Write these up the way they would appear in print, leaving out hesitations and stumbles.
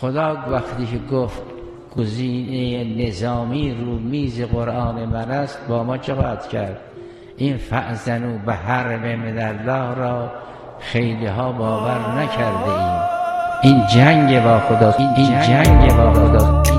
خدا وقتی که گفت گزینه نظامی رو میز قرآن من است، با ما چه خواهد کرد؟ این فأذنوا به حرب من الله را خیلی ها باور نکرده ایم. این جنگ با خداست، این جنگ با خداست.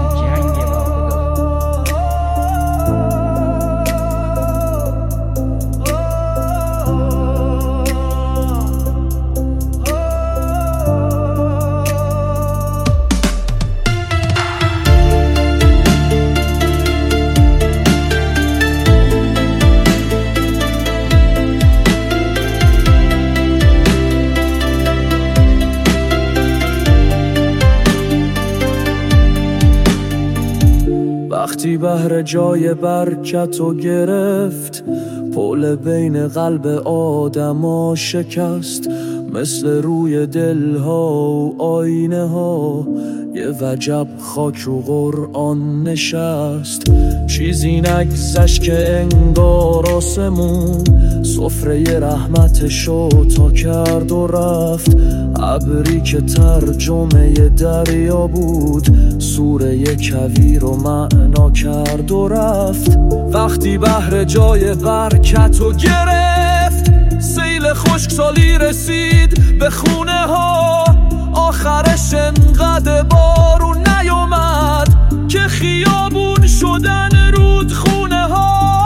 وقتی بهر جای برکتو گرفت، پل بین قلب آدما شکست، مثل روی دلها و آینه ها یه وجب خاک و قرآن نشست. چیزی نگذشت که انگار آسمون سفره رحمتشو تا کرد و رفت. ابری که ترجمه دریا بود سوره کویر رو معنا کرد و رفت. وقتی بحر جای برکتو گرفت، سیل خشکسالی رسید به خونه ها. آخرش انقدر بارون نیومد که خیابون شدن رودخونه ها.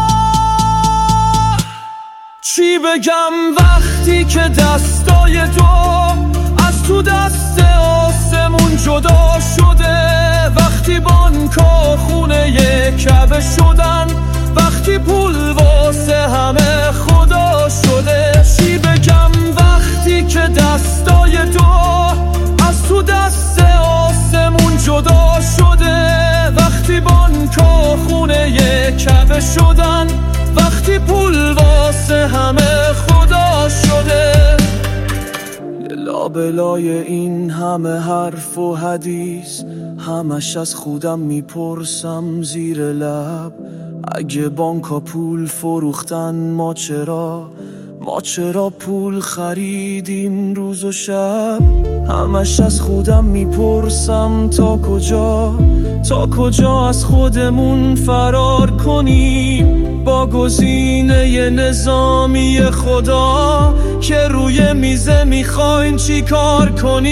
چی بگم وقتی که دستای تو از تو دست آسمون جدا شده، وقتی بانکا خونه کعبه شدن، وقتی پول واسه همه خدا شده. چی بگم وقتی که دستای تو از تو دست آسمون جدا شده، وقتی بانکا خونه کعبه شدن، وقتی پول واسه همه خدا شده. لابلای این همه حرف و حدیث، همش از خودم میپرسم زیر لب، اگه بانکا پول فروختن ما چرا پول خریدیم روز و شب؟ همش از خودم میپرسم تا کجا از خودمون فرار کنیم با گزینه نظامی خدا که روی میزه میخواین چی کار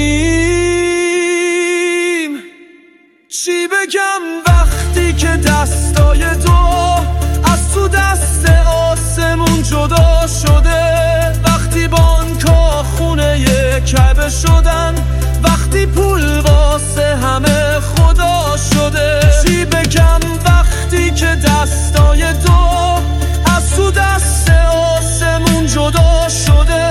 کنیم. چی بگم وقتی که دستای تو از تو دست آسمون جدا شده، وقتی بانکا خونه کعبه شدن، وقتی پول واسه همه خدا شده. چی بگم وقتی که دستای تو از تو دست آسمون جدا شده،